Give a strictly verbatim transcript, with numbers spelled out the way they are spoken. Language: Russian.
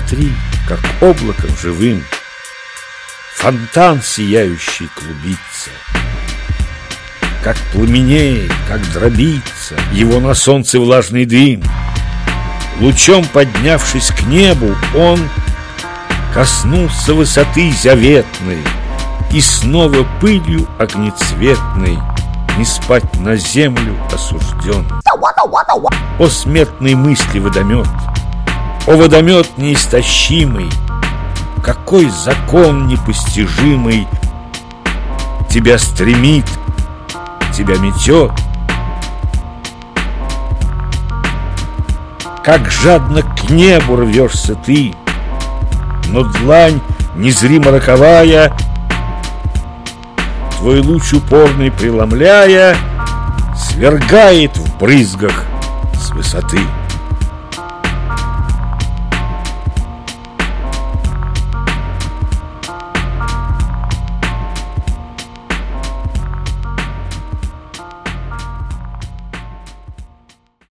Смотри, как облаком живым фонтан сияющий клубится, как пламенеет, как дробится его на солнце влажный дым. Лучом поднявшись к небу, он коснулся высоты заветной, и снова пылью огнецветной не спать на землю осужден. О смертной мысли водомет, о водомет неистощимый, какой закон непостижимый тебя стремит, тебя метет. Как жадно к небу рвешься ты, но длань незримо роковая, твой луч упорный преломляя, свергает в брызгах с высоты.